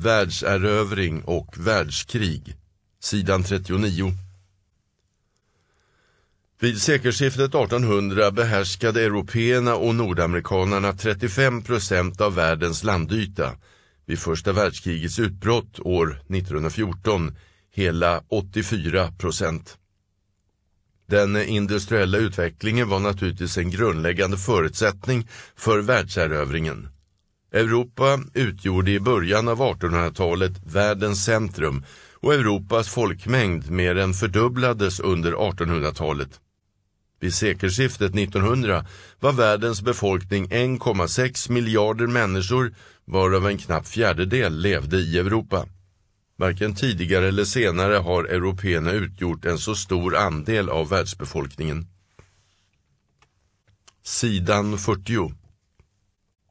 världserövring och världskrig. Sidan 39. Vid sekelskiftet 1800 behärskade européerna och nordamerikanerna 35% av världens landyta. Vid första världskrigets utbrott år 1914 hela 84%. Den industriella utvecklingen var naturligtvis en grundläggande förutsättning för världserövringen. Europa utgjorde i början av 1800-talet världens centrum och Europas folkmängd mer än fördubblades under 1800-talet. Vid sekelskiftet 1900 var världens befolkning 1,6 miljarder människor, varav en knapp fjärdedel levde i Europa. Varken tidigare eller senare har européerna utgjort en så stor andel av världsbefolkningen. Sidan 40.